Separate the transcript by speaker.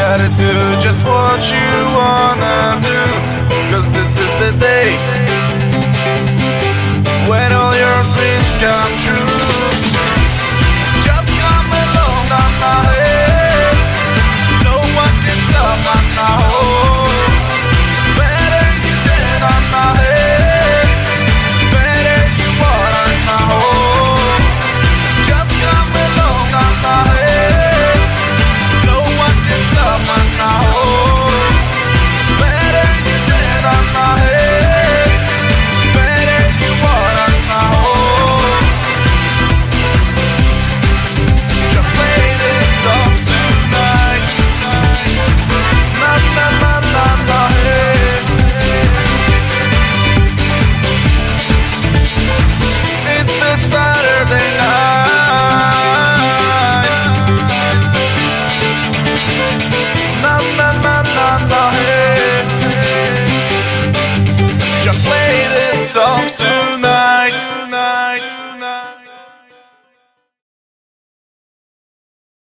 Speaker 1: gotta do just what you wanna do, 'cause this is the day when all your dreams come true. Just come along on my head, no one can stop on my home. Better you than on my head, better you are on my home. Just come along on my head, no one can stop on my home. Better you than on my head, better you are on my home. Just play this song tonight. Na na na na na hey. It's the Saturday night. Na na na na na hey. Just play this song tonight.